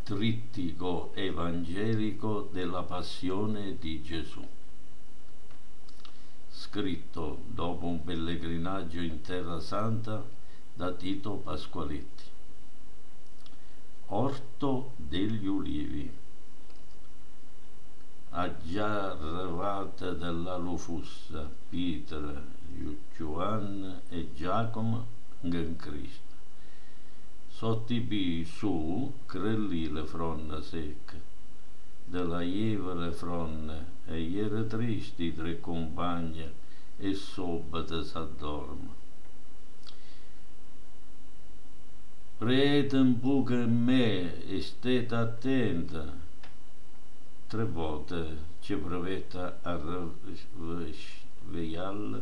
trittico evangelico della passione di Gesù, scritto dopo un pellegrinaggio in Terra Santa da Tito Pasqualetti. Orto degli Ulivi. A già arrivata della Lufussa, Pietro, Giovanni e Giacomo in Cristo. Sottibì su, crellì le fronne secche, della Ieva le fronne, e ieri tristi tre compagni, e sobate s'addorma. Prete un po' che me, e state attenta. 3 volte ci provetta a svegliarla.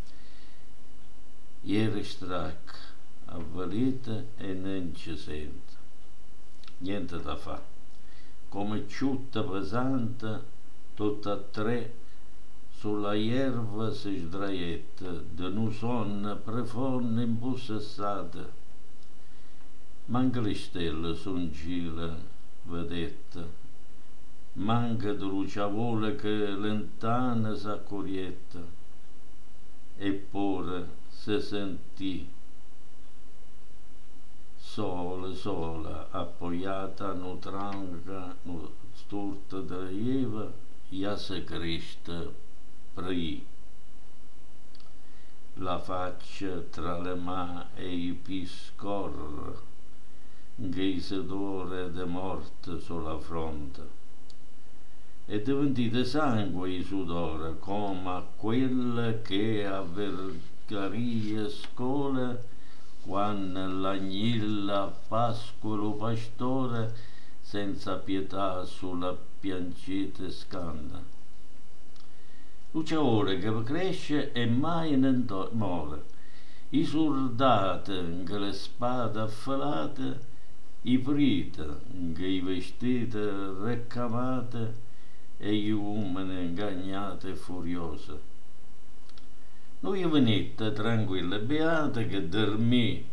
Ieri stracca, avvalita e non ci sente. Niente da fa. Come ciutta pesante, tutta a 3, sulla erba si sdraietta, de nu sonno profondo impossessata. Manca le stelle son gile, vedetta. Manca de luciavole che lontana s'accorietta. Eppure se sentì sola, appoggiata no tranca, no sturta da Eva, ja se Cristo prì. La faccia tra le mani e i piedi scorre, ghisedore de morte sulla fronte. E diventite sangue i sudore, come a quella che a vergaria scola, quando l'agnilla Pasqua lo pastore senza pietà sulla piancita scanda. Luciaore che cresce e mai non muore. I soldati che le spade affilate, i preti che i vestiti recamate, e gli uomini ingannati e furiosi. Noi venite tranquille e beate che dormì,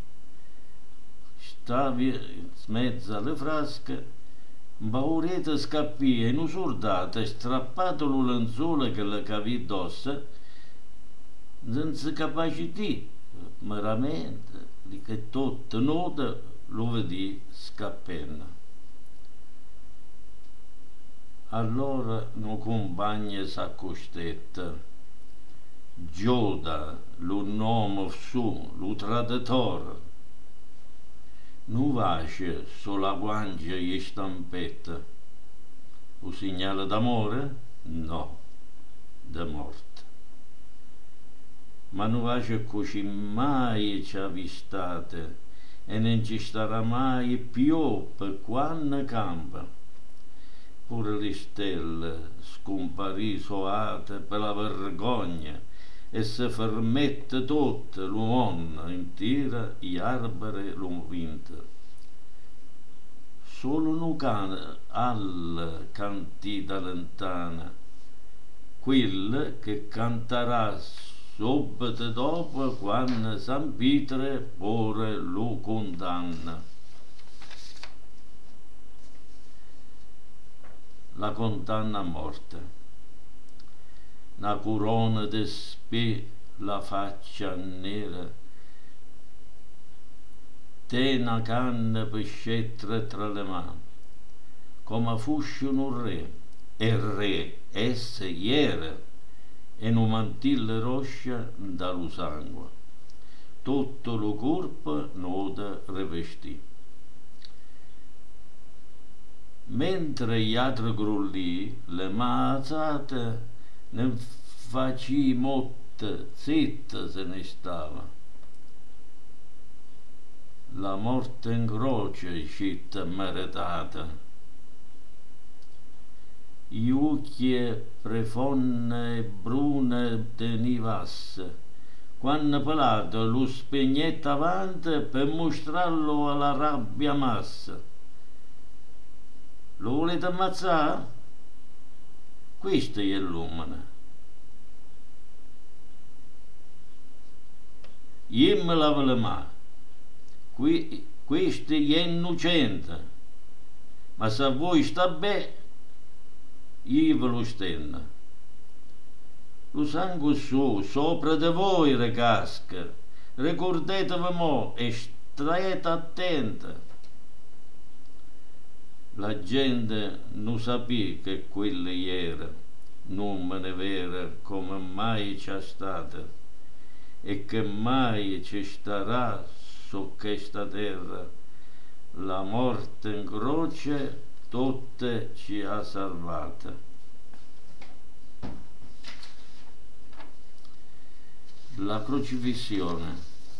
stavi in mezzo alle frasche, paurete scappì e un soldato strappato lo lenzuolo che le cavì d'ossa, senza capacità, meramente, di che tutto nudo lo vedi scappare. Allora no compagno s'accostetta, Gioda, lo nome su, lo traditore, nu vasce sulla guancia gli stampetta, o segnale d'amore? No, de morte. Ma nu vasce così mai ci avvistate, e non ci starà mai più per quando campa. Pure le stelle scomparì soate per la vergogna e se fermette tutto lo mondo intera, gli alberi lo vinto. Solo un cane al cantì da lontana, quel che canterà subito dopo quando San Pietro pure lo condanna. La condanna a morte. Una corona di spie, la faccia nera, te una canna per scettare tra le mani, come fosse un re, e il re esse ieri, e un mantillo roscia dallo sangue, tutto lo corpo noda rivestì. Mentre gli altri grullì, le mani alzate, ne facì molte, zitta se ne stava. La morte in croce, scitta meritata. Gli occhi profonde e brune tenivasse, quando Pilato lo spegnette avanti per mostrarlo alla rabbia massa. Lo volete ammazzare? Questo è l'uomo. Io mi lavo le mani. Questo è innocente. ma se voi sta bene, io ve lo stenno. Lo sangue suo sopra di voi ricasca, ricordatevi mo e state attenti. La gente non sapeva che quello era, nome vera come mai c'è stata e che mai ci starà su questa terra. La morte in croce tutte ci ha salvate. La crocifissione,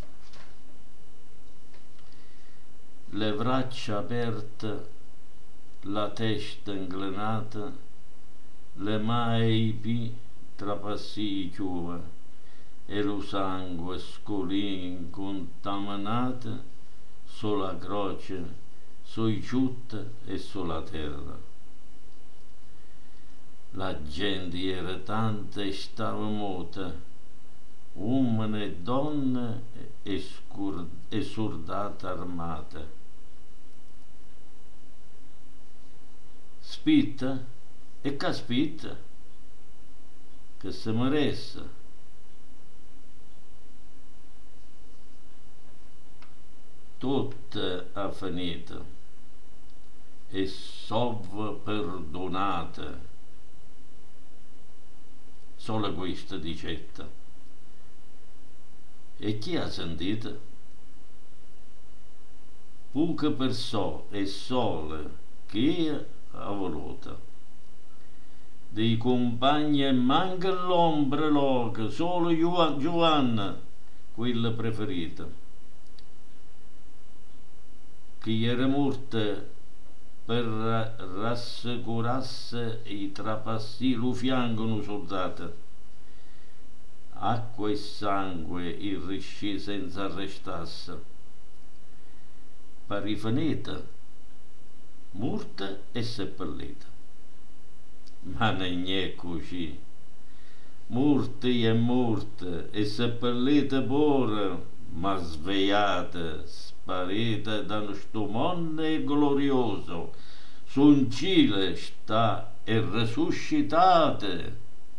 le braccia aperte, la testa inclinata, le mani trapassì chiuve e lo sangue scolì incontaminato sulla croce, sui ciutte e sulla terra. La gente era tanta e stava muta, uomini e donne e soldati armati. Spitta e caspita che se moresse. Tutte ha finito e sov perdonate. Solo questa dicetta. E chi ha sentito? Poche persone e sole che ha voluto. Dei compagni manca l'ombra loca, solo Giovanna, quella preferita, che era morta per rassicurarsi i trapassi lo fianco un soldato. Acqua e sangue irriscì senza arrestarsi. Parifaneta, morta e seppellita. Ma non è così. Morta è morta e seppellita pure, ma svegliata, sparita da sto mondo glorioso. Sun Cile sta e resuscitate.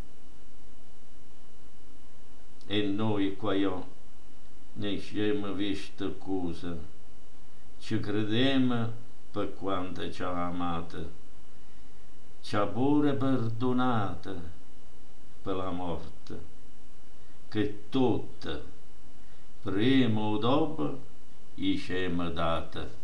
E noi qua ne abbiamo visto cose, ci crediamo per quanto ci ha amato, ci ha pure perdonata per la morte, che tutte, prima o dopo, gli siamo date.